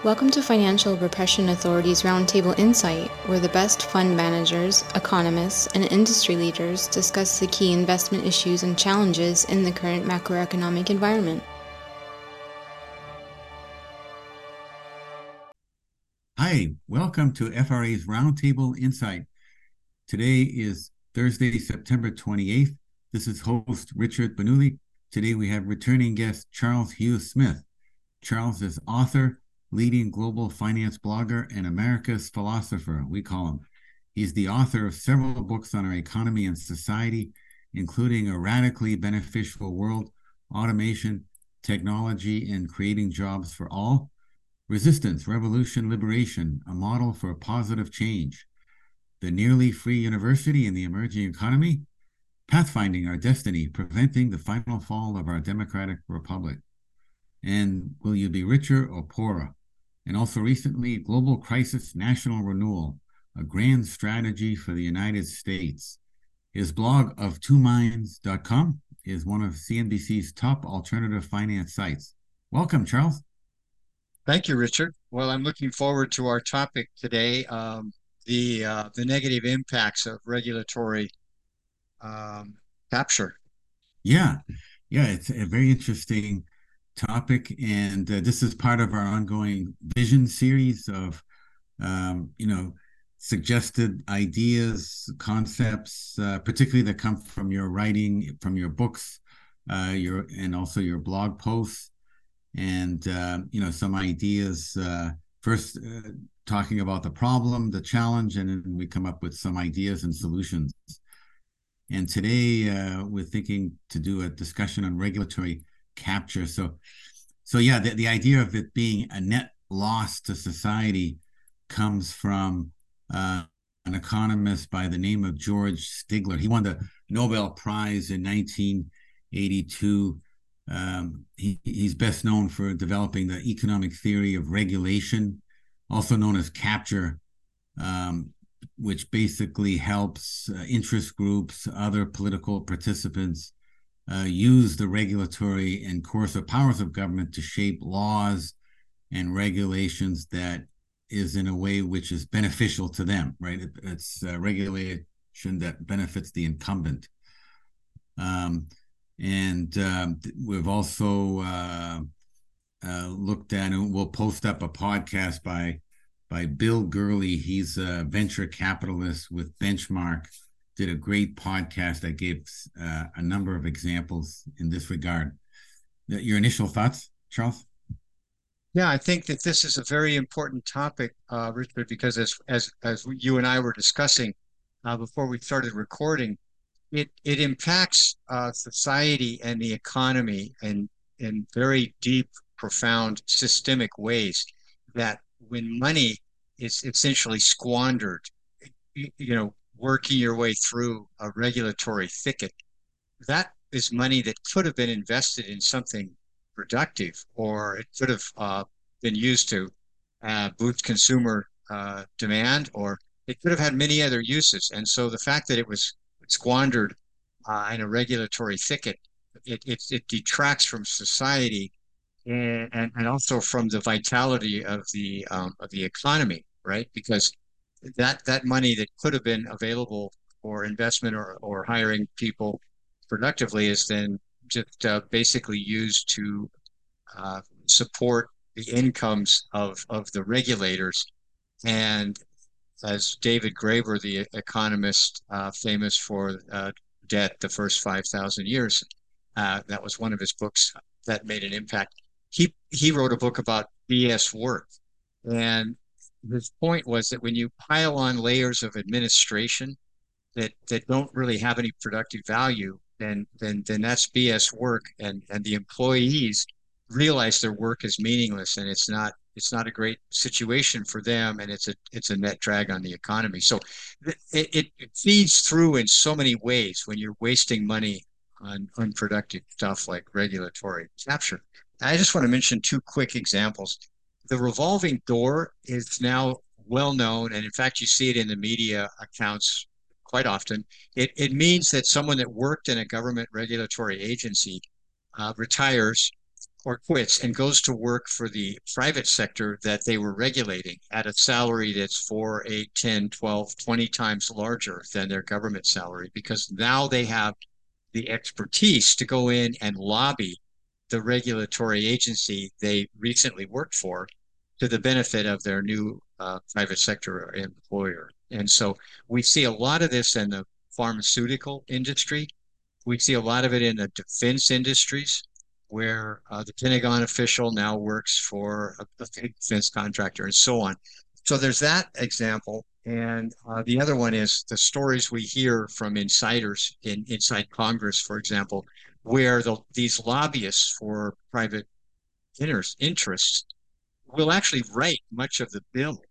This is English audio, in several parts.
Welcome to Financial Repression Authority's Roundtable Insight, where the best fund managers, economists, and industry leaders discuss the key investment issues and challenges in the current macroeconomic environment. Hi, welcome to FRA's Roundtable Insight. Today is Thursday, September 28th. This is host Richard Benuli. Today we have returning guest Charles Hughes Smith. Charles is author, leading global finance blogger, and America's philosopher, we call him. He's the author of several books on our economy and society, including A Radically Beneficial World, Automation, Technology, and Creating Jobs for All, Resistance, Revolution, Liberation, A Model for Positive Change, The Nearly Free University and the Emerging Economy, Pathfinding Our Destiny, Preventing the Final Fall of Our Democratic Republic, and Will You Be Richer or Poorer? And also recently, Global Crisis National Renewal, a grand strategy for the United States. His blog of twominds.com is one of CNBC's top alternative finance sites. Welcome, Charles. Thank you, Richard. Well, I'm looking forward to our topic today, the negative impacts of regulatory capture. Yeah, it's a very interesting topic, and this is part of our ongoing vision series of suggested ideas, concepts, particularly that come from your writing, from your books, and also your blog posts, and some ideas. First, talking about the problem, the challenge, and then we come up with some ideas and solutions. And today, we're thinking to do a discussion on regulatory capture. So yeah, the idea of it being a net loss to society comes from an economist by the name of George Stigler. He won the Nobel Prize in 1982. He's best known for developing the economic theory of regulation, also known as capture, which basically helps interest groups, other political participants, use the regulatory and coercive powers of government to shape laws and regulations that is in a way which is beneficial to them, right? It's regulation that benefits the incumbent. We've also looked at, and we'll post up a podcast by Bill Gurley. He's a venture capitalist with Benchmark, did a great podcast that gave a number of examples in this regard. Your initial thoughts, Charles? Yeah, I think that this is a very important topic, Richard, because as you and I were discussing before we started recording, it impacts society and the economy in very deep, profound, systemic ways that when money is essentially squandered, working your way through a regulatory thicket, that is money that could have been invested in something productive, or it could have been used to boost consumer demand, or it could have had many other uses. And so the fact that it was squandered in a regulatory thicket, it detracts from society and also from the vitality of the economy, right? Because that money that could have been available for investment or hiring people productively is then just basically used to support the incomes of the regulators. And as David Graeber, the economist famous for debt, the first 5,000 years, that was one of his books that made an impact. He wrote a book about BS work. And his point was that when you pile on layers of administration that don't really have any productive value, then that's BS work, and the employees realize their work is meaningless, and it's not a great situation for them, and it's a net drag on the economy. So it feeds through in so many ways when you're wasting money on unproductive stuff like regulatory capture. I just want to mention two quick examples. The revolving door is now well known, and in fact, you see it in the media accounts quite often. It means that someone that worked in a government regulatory agency retires, or quits and goes to work for the private sector that they were regulating at a salary that's 4, 8, 10, 12, 20 times larger than their government salary, because now they have the expertise to go in and lobby the regulatory agency they recently worked for to the benefit of their new private sector employer. And so we see a lot of this in the pharmaceutical industry. We see a lot of it in the defense industries, where the Pentagon official now works for a defense contractor and so on. So there's that example. And the other one is the stories we hear from insiders inside Congress, for example, where these lobbyists for private interests will actually write much of the bill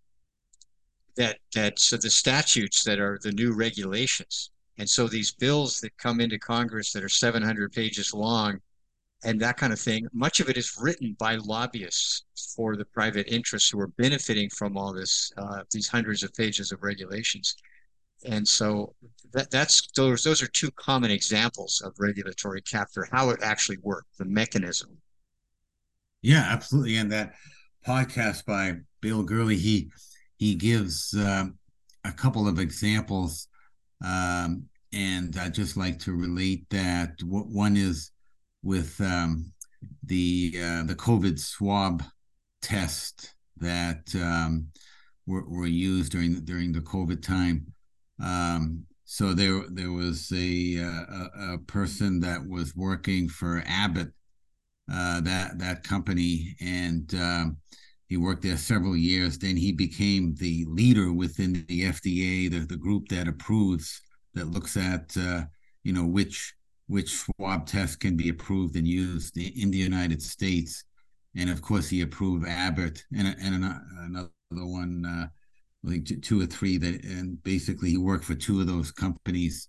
so the statutes that are the new regulations. And so these bills that come into Congress that are 700 pages long and that kind of thing, much of it is written by lobbyists for the private interests who are benefiting from all this, these hundreds of pages of regulations. And so those are two common examples of regulatory capture, how it actually works, the mechanism. Yeah, absolutely. And that podcast by Bill Gurley, he gives a couple of examples, and I'd just like to relate that. One is with the COVID swab test that were used during the COVID time. So there was a person that was working for Abbott, that company, and he worked there several years. Then he became the leader within the FDA, the group that approves, that looks at which swab test can be approved and used in the United States. And of course, he approved Abbott and another one, I think two or three, and basically he worked for two of those companies.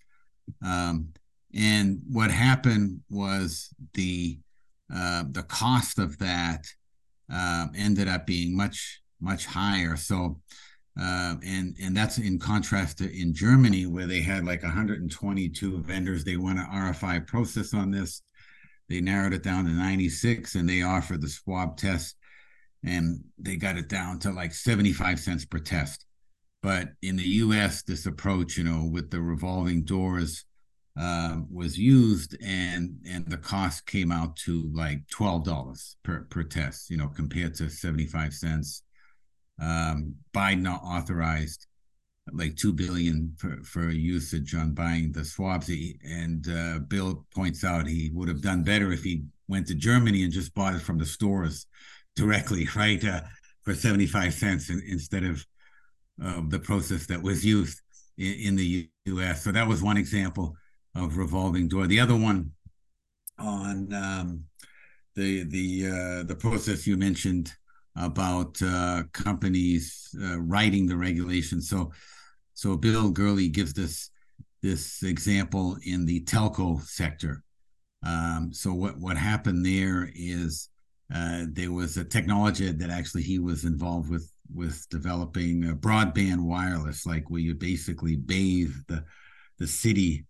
And what happened was the cost of that ended up being much higher. So and that's in contrast to in Germany, where they had like 122 vendors. They want an RFI process on this. They narrowed it down to 96, and they offered the swab test, and they got it down to like 75 cents per test. But in the U.S., this approach, with the revolving doors, was used, and the cost came out to like $12 per test, compared to 75 cents. Biden authorized like $2 billion for usage on buying the swabs, and Bill points out he would have done better if he went to Germany and just bought it from the stores directly, right, for 75 cents instead of the process that was used in the U.S. So that was one example of revolving door. The other one on the process you mentioned about companies writing the regulations. So Bill Gurley gives this example in the telco sector. So what happened there is there was a technology that actually he was involved with developing a broadband wireless, like where you basically bathe the city,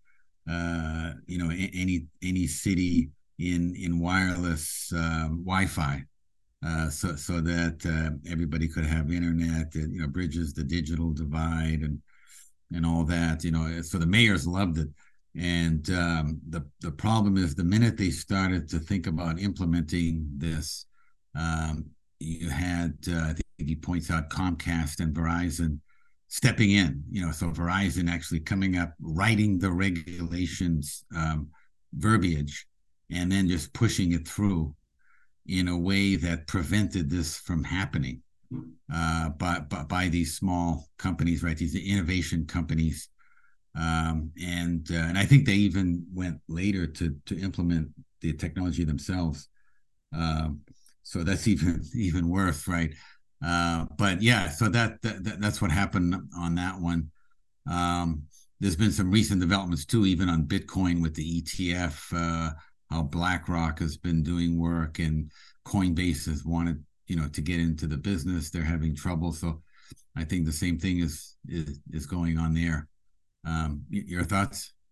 any city in wireless Wi-Fi. So that everybody could have internet, bridges the digital divide and all that, so the mayors loved it. And the problem is, the minute they started to think about implementing this, you had, I think he points out, Comcast and Verizon stepping in, so Verizon actually coming up, writing the regulations verbiage, and then just pushing it through in a way that prevented this from happening by these small companies, right? These innovation companies. And I think they even went later to implement the technology themselves. So that's even worse, right? But yeah, so that's what happened on that one. There's been some recent developments too, even on Bitcoin with the ETF, how BlackRock has been doing work, and Coinbase has wanted, to get into the business. They're having trouble. So I think the same thing is going on there. Your thoughts,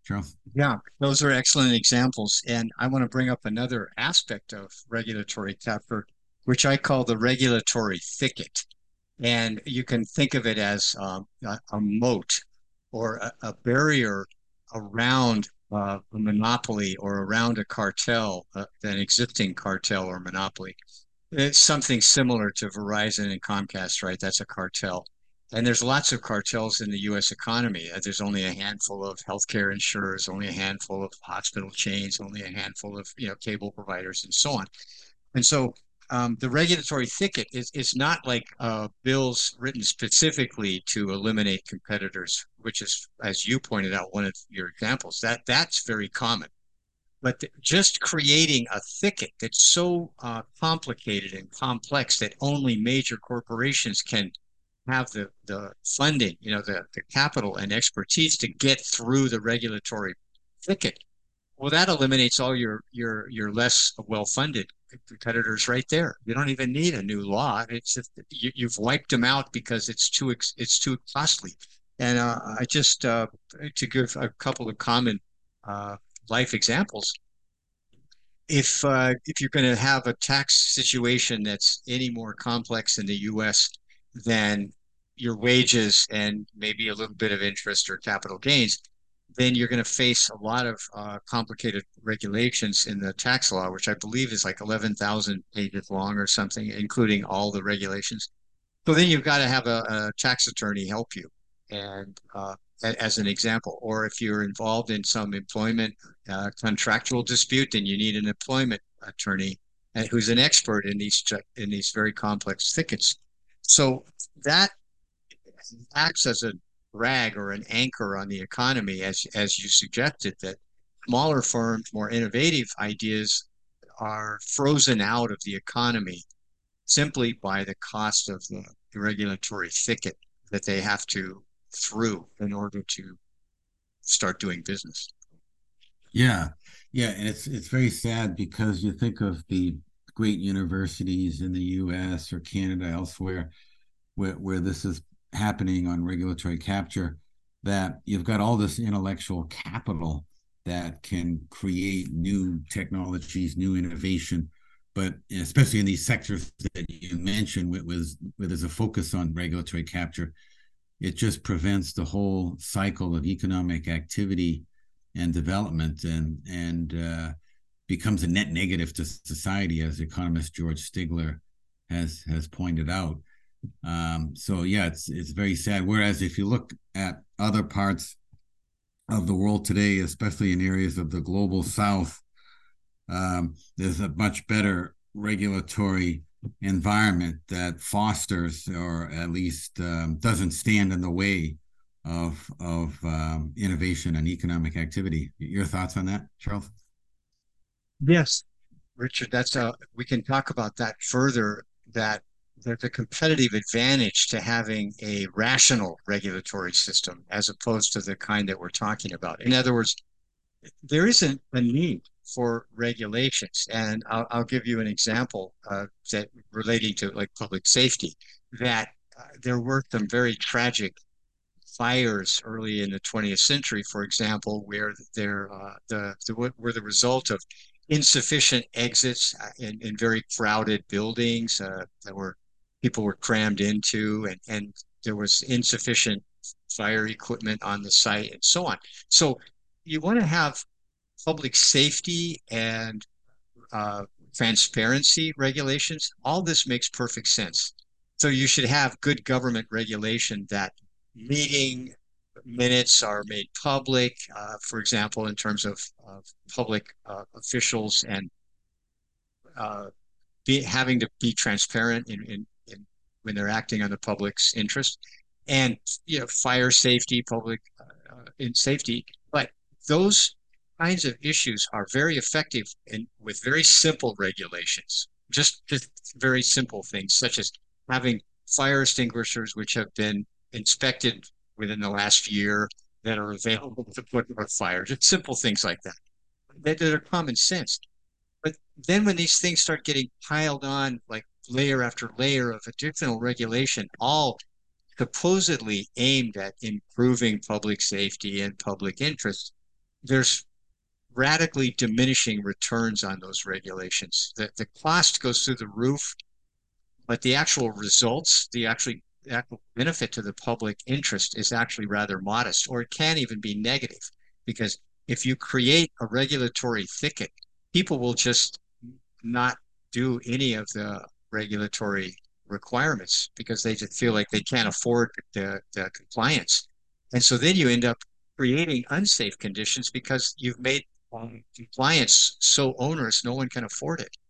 Charles? Yeah, those are excellent examples. And I want to bring up another aspect of regulatory capture, which I call the regulatory thicket. And you can think of it as a moat or a barrier around a monopoly or around a cartel, an existing cartel or monopoly. It's something similar to Verizon and Comcast, right? That's a cartel. And there's lots of cartels in the US economy. There's only a handful of healthcare insurers, only a handful of hospital chains, only a handful of, cable providers and so on. And so the regulatory thicket is not like bills written specifically to eliminate competitors, which is, as you pointed out, one of your examples. That's very common. But just creating a thicket that's so complicated and complex that only major corporations can have the funding, the capital and expertise to get through the regulatory thicket. Well, that eliminates all your less well-funded competitors right there. You don't even need a new law. It's just you've wiped them out because it's too costly. And I just to give a couple of common life examples. If you're going to have a tax situation that's any more complex in the U.S. than your wages and maybe a little bit of interest or capital gains, then you're going to face a lot of complicated regulations in the tax law, which I believe is like 11,000 pages long or something, including all the regulations. So then you've got to have a tax attorney help you, and as an example, or if you're involved in some employment contractual dispute, then you need an employment attorney who's an expert in these very complex thickets. So that acts as a drag or an anchor on the economy, as you suggested, that smaller firms, more innovative ideas are frozen out of the economy simply by the cost of the regulatory thicket that they have to through in order to start doing business. Yeah, yeah, and it's very sad because you think of the great universities in the U.S. or Canada, elsewhere, where this is happening on regulatory capture, that you've got all this intellectual capital that can create new technologies, new innovation, but especially in these sectors that you mentioned, where there's a focus on regulatory capture, it just prevents the whole cycle of economic activity and development, and becomes a net negative to society, as economist George Stigler has pointed out. So yeah, it's very sad. Whereas if you look at other parts of the world today, especially in areas of the global South, there's a much better regulatory environment that fosters, or at least doesn't stand in the way of innovation and economic activity. Your thoughts on that, Charles? Yes, Richard, we can talk about that further, that there's a competitive advantage to having a rational regulatory system as opposed to the kind that we're talking about. In other words, there isn't a need for regulations. And I'll give you an example that relating to like public safety, that there were some very tragic fires early in the 20th century, for example, where were the result of insufficient exits in very crowded buildings that people were crammed into, and there was insufficient fire equipment on the site and so on. So you want to have public safety and transparency regulations. All this makes perfect sense. So you should have good government regulation that meeting minutes are made public, for example, in terms of public officials and having to be transparent in when they're acting on the public's interest, and fire safety, public in safety. But those kinds of issues are very effective with very simple regulations, just very simple things, such as having fire extinguishers which have been inspected within the last year, that are available to put out fire, just simple things like that are common sense. But then when these things start getting piled on, like layer after layer of additional regulation, all supposedly aimed at improving public safety and public interest, there's radically diminishing returns on those regulations. The cost goes through the roof, but the actual results, the actual benefit to the public interest is actually rather modest, or it can even be negative. Because if you create a regulatory thicket, people will just not do any of the regulatory requirements because they just feel like they can't afford the compliance. And so then you end up creating unsafe conditions because you've made compliance so onerous, no one can afford it.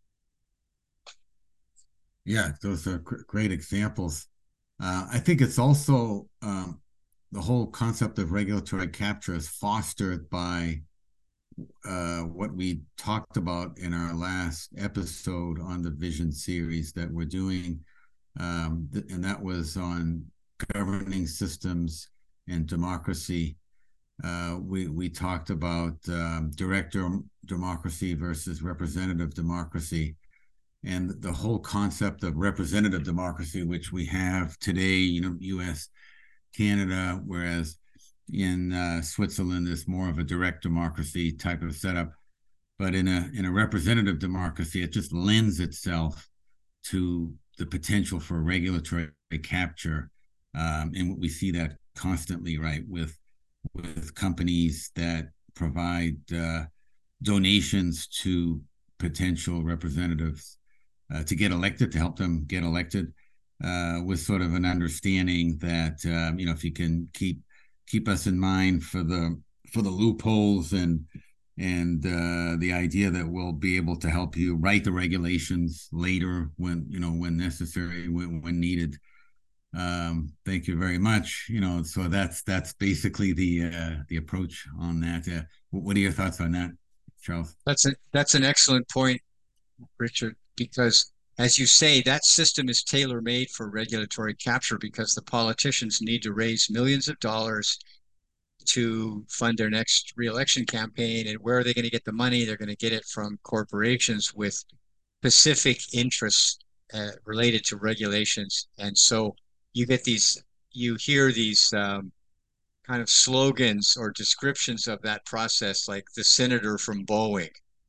Yeah, those are great examples. I think it's also the whole concept of regulatory capture is fostered by what we talked about in our last episode on the Vision series that we're doing, and that was on governing systems and democracy. We talked about direct democracy versus representative democracy, and the whole concept of representative democracy, which we have today, U.S., Canada, whereas in Switzerland is more of a direct democracy type of setup. But in a representative democracy, it just lends itself to the potential for regulatory capture, and we see that constantly, right, with companies that provide donations to potential representatives to get elected, to help them get elected, with sort of an understanding that if you can keep us in mind for the loopholes and the idea that we'll be able to help you write the regulations later when necessary, when needed. Thank you very much. So that's basically the approach on that. What are your thoughts on that, Charles? That's an excellent point, Richard, because as you say, that system is tailor-made for regulatory capture because the politicians need to raise millions of dollars to fund their next re-election campaign. And where are they going to get the money? They're going to get it from corporations with specific interests related to regulations. And so you hear these kind of slogans or descriptions of that process, like the senator from Boeing.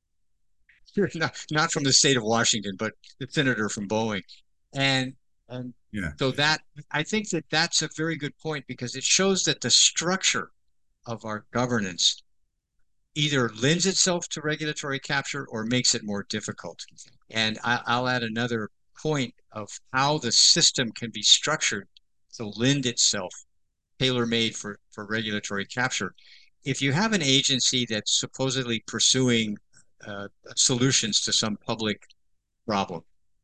Not from the state of Washington, but the senator from Boeing. And Yeah. so that I think that's a very good point because it shows that the structure of our governance either lends itself to regulatory capture or makes it more difficult. And I'll add another point of how the system can be structured to lend itself, tailor-made for regulatory capture. If you have an agency that's supposedly pursuing solutions to some public problem,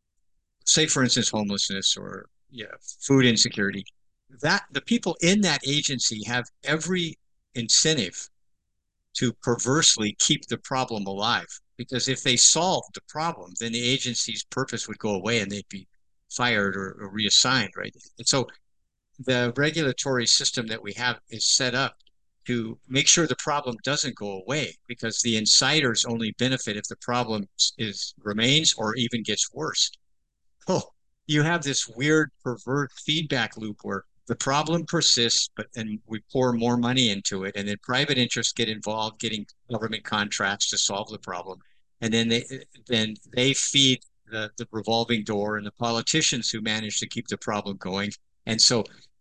say for instance homelessness or food insecurity, that the people in that agency have every incentive to perversely keep the problem alive, because if they solved the problem, then the agency's purpose would go away and they'd be fired or reassigned, right? And so the regulatory system that we have is set up to make sure the problem doesn't go away, because the insiders only benefit if the problem remains or even gets worse. Oh, you have this weird pervert feedback loop where the problem persists, and we pour more money into it, and then private interests get involved, getting government contracts to solve the problem, and then they feed the revolving door and the politicians who manage to keep the problem going. And so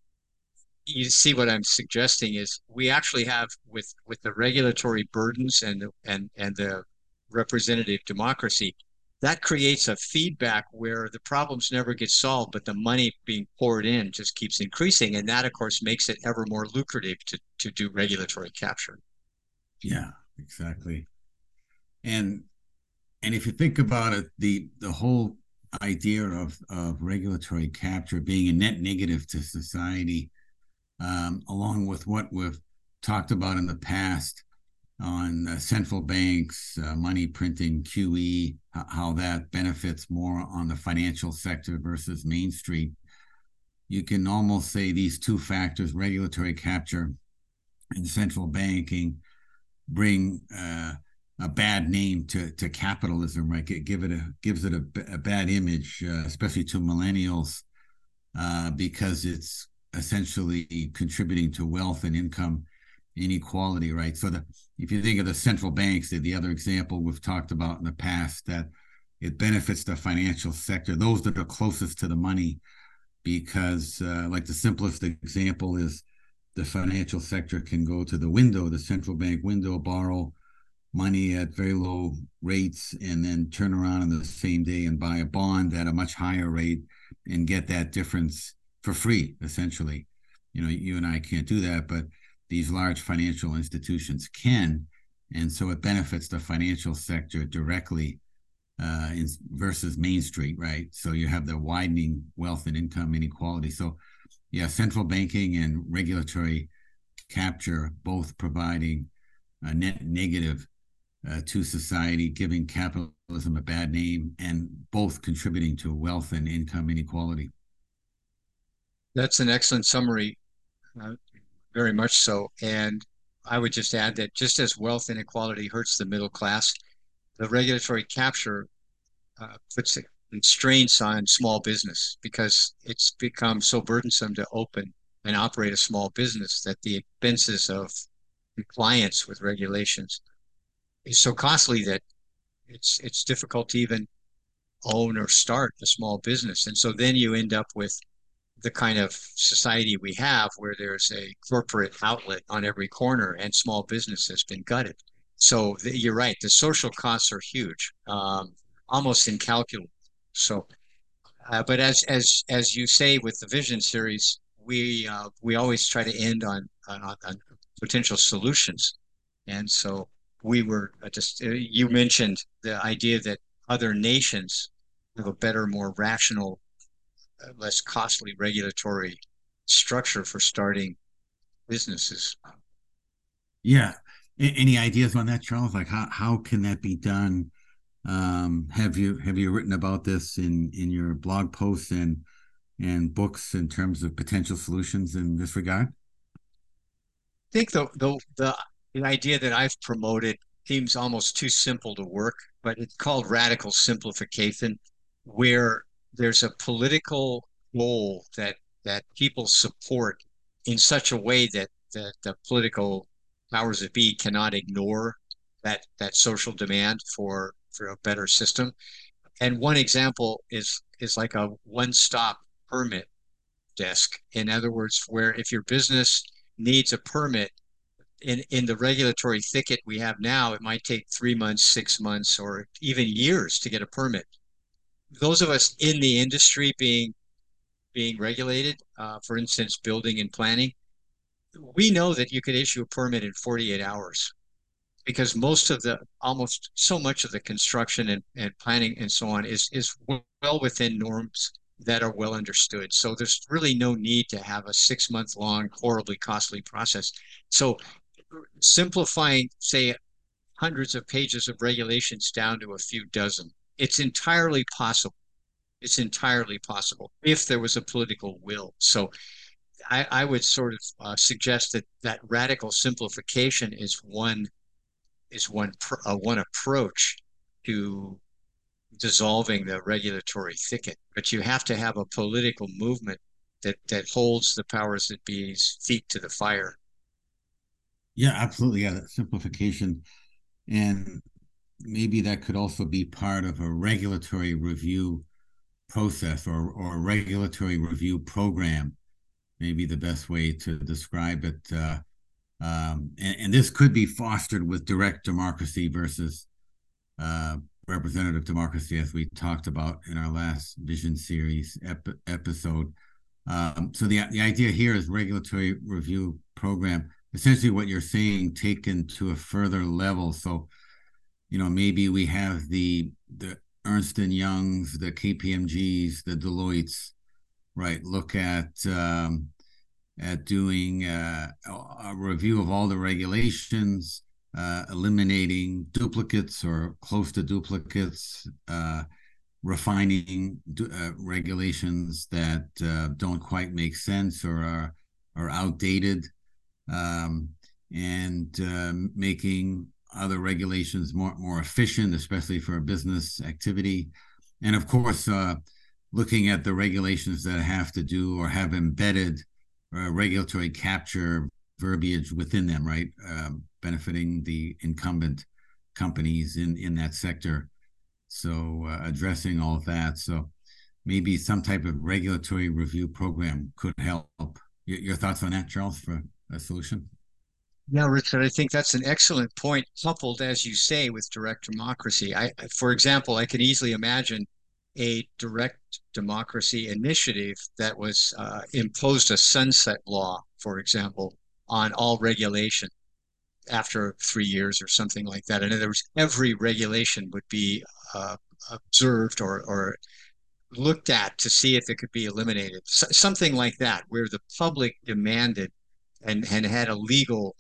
you see what I'm suggesting is we actually have with the regulatory burdens and the representative democracy, that creates a feedback where the problems never get solved, but the money being poured in just keeps increasing. And that, of course, makes it ever more lucrative to do regulatory capture. Yeah, exactly. And if you think about it, the whole idea of regulatory capture being a net negative to society, along with what we've talked about in the past on central banks, money printing, QE, how that benefits more on the financial sector versus Main Street. You can almost say these two factors, regulatory capture and central banking, bring a bad name to capitalism, right? Gives it a bad image, especially to millennials, because it's essentially contributing to wealth and income inequality, right? So if you think of the central banks, the other example we've talked about in the past, that it benefits the financial sector, those that are closest to the money, because like the simplest example is the financial sector can go to the central bank window, borrow money at very low rates, and then turn around in the same day and buy a bond at a much higher rate and get that difference for free, essentially. You and I can't do that, but these large financial institutions can. And so it benefits the financial sector directly versus Main Street, right? So you have the widening wealth and income inequality. So yeah, central banking and regulatory capture both providing a net negative to society, giving capitalism a bad name, and both contributing to wealth and income inequality. That's an excellent summary, very much so. And I would just add that just as wealth inequality hurts the middle class, the regulatory capture puts constraints on small business because it's become so burdensome to open and operate a small business that the expenses of compliance with regulations is so costly that it's difficult to even own or start a small business. And so then you end up with the kind of society we have where there's a corporate outlet on every corner and small business has been gutted. So you're right, the social costs are huge, almost incalculable. So, but as you say with the Vision series, we always try to end on potential solutions, and so we were just you mentioned the idea that other nations have a better, more rational, less costly regulatory structure for starting businesses. Yeah. Any ideas on that, Charles? Like how can that be done? Have you written about this in your blog posts and books in terms of potential solutions in this regard? I think the idea that I've promoted seems almost too simple to work, but it's called radical simplification, where there's a political goal that people support in such a way that the political powers that be cannot ignore that social demand for a better system. And one example is like a one-stop permit desk. In other words, where if your business needs a permit in the regulatory thicket we have now, it might take 3 months, 6 months, or even years to get a permit. Those of us in the industry being regulated, for instance, building and planning, we know that you could issue a permit in 48 hours because almost so much of the construction and planning and so on is well within norms that are well understood. So there's really no need to have a 6 month long, horribly costly process. So simplifying, say, hundreds of pages of regulations down to a few dozen, it's entirely possible. It's entirely possible if there was a political will. So I would sort of suggest that radical simplification is one approach to dissolving the regulatory thicket. But you have to have a political movement that holds the powers that be's feet to the fire. Yeah, absolutely. Yeah, that simplification. And maybe that could also be part of a regulatory review process or a regulatory review program, maybe the best way to describe it. And this could be fostered with direct democracy versus representative democracy, as we talked about in our last Vision series episode. So the idea here is regulatory review program. Essentially, what you're saying taken to a further level. So, maybe we have the Ernst and Youngs, the KPMGs, the Deloittes, right? Look at doing a review of all the regulations, eliminating duplicates or close to duplicates, refining regulations that don't quite make sense or are outdated, and making other regulations more efficient, especially for a business activity. And of course, looking at the regulations that have to do or have embedded regulatory capture verbiage within them, right? Benefiting the incumbent companies in that sector. So addressing all of that. So maybe some type of regulatory review program could help. Your thoughts on that, Charles, for a solution? Yeah, Richard, I think that's an excellent point, coupled, as you say, with direct democracy. For example, I can easily imagine a direct democracy initiative that was imposed a sunset law, for example, on all regulation after 3 years or something like that. In other words, every regulation would be observed or looked at to see if it could be eliminated. Something like that, where the public demanded and had a legal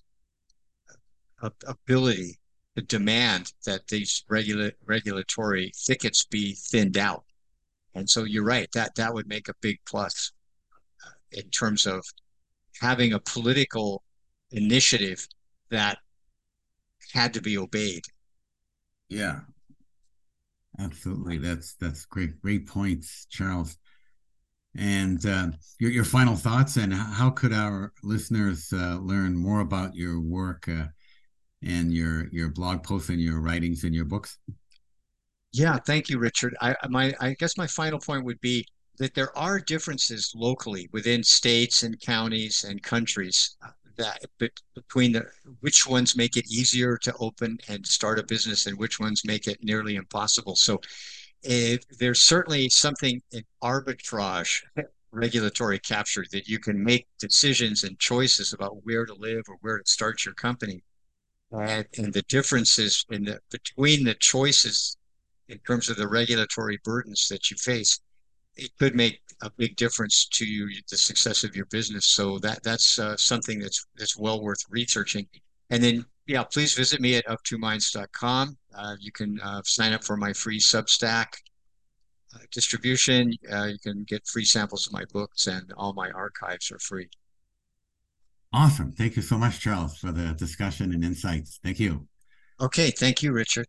ability to demand that these regulatory thickets be thinned out. And so you're right, that would make a big plus in terms of having a political initiative that had to be obeyed. Yeah, absolutely. That's great points, Charles. And your final thoughts, and how could our listeners learn more about your work and your blog posts and your writings and your books? Yeah, thank you, Richard. I guess my final point would be that there are differences locally within states and counties and countries that between which ones make it easier to open and start a business and which ones make it nearly impossible. So there's certainly something in arbitrage regulatory capture that you can make decisions and choices about where to live or where to start your company. And the differences between the choices in terms of the regulatory burdens that you face, it could make a big difference to the success of your business. So that's something that's well worth researching. And then, yeah, please visit me at up2minds.com. You can sign up for my free Substack distribution. You can get free samples of my books, and all my archives are free. Awesome. Thank you so much, Charles, for the discussion and insights. Thank you. Okay. Thank you, Richard.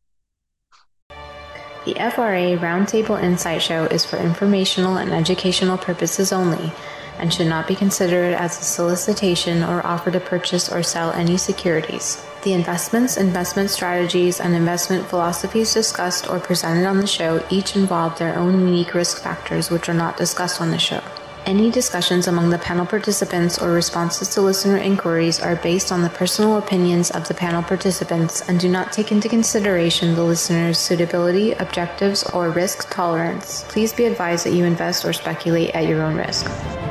The FRA Roundtable Insight Show is for informational and educational purposes only and should not be considered as a solicitation or offer to purchase or sell any securities. The investments, investment strategies, and investment philosophies discussed or presented on the show each involve their own unique risk factors which are not discussed on the show. Any discussions among the panel participants or responses to listener inquiries are based on the personal opinions of the panel participants and do not take into consideration the listener's suitability, objectives, or risk tolerance. Please be advised that you invest or speculate at your own risk.